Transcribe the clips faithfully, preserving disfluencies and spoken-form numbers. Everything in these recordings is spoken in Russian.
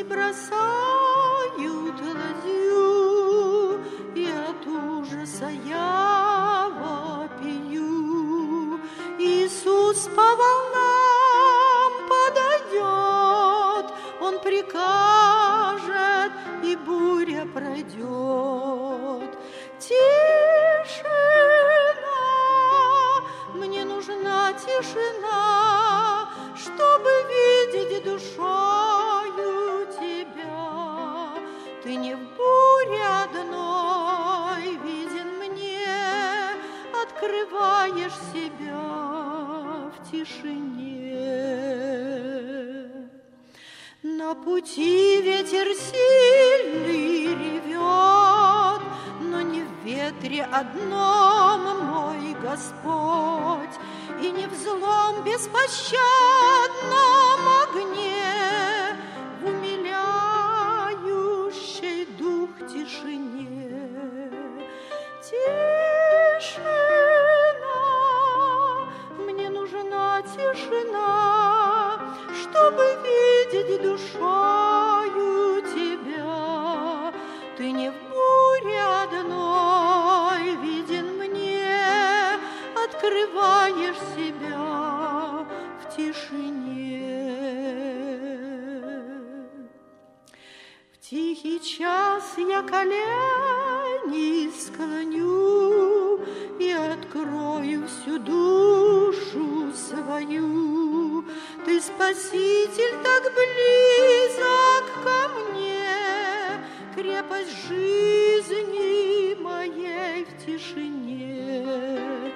бросают ладью, и от ужаса я вопию. Иисус по волнам подойдет, Он прикажет, и буря пройдет. Тишина, мне нужна тишина, чтобы видеть душою тебя. Ты не в буре одной виден мне, открываешь себя в тишине. На пути ветер сильный ревет, но не в ветре одном мой Господь, и не в злом беспощадном огне, в умиляющей дух тишине. Тишина, мне нужна тишина, чтобы видеть душою тебя. Ты не в буре одной виден мне, открываешь себя в тишине. В тихий час я колени склоню и открою всю душу свою. Ты, Спаситель, так близок ко мне, крепость жизни моей в тишине.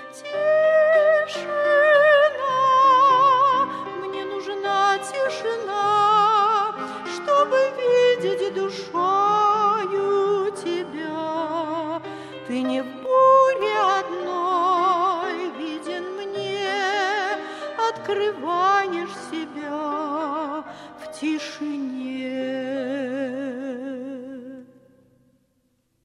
Тишина, мне нужна тишина, чтобы видеть душою тебя. Ты не в буре одной виден мне, открываешь себя в тишине.